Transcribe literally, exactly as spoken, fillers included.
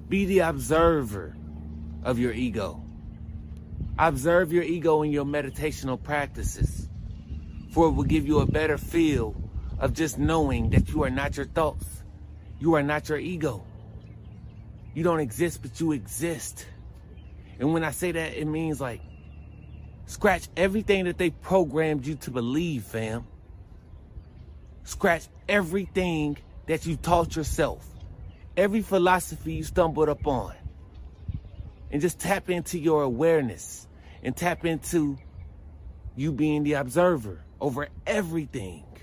Be the observer of your ego. Observe your ego in your meditational practices, for it will give you a better feel of just knowing that you are not your thoughts. You are not your ego. You don't exist, but you exist. And when I say that, it means like, scratch everything that they programmed you to believe, fam. Scratch everything that you taught yourself. Every philosophy you stumbled upon. And just tap into your awareness. And tap into you being the observer over everything.